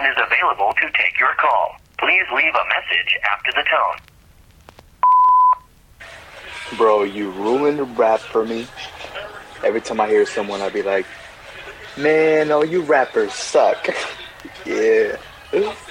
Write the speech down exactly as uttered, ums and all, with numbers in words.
is available to take your call. Please leave a message after the tone. Bro, you ruined rap for me. Every time I hear someone, I'd be like, man, oh, you rappers suck. Yeah.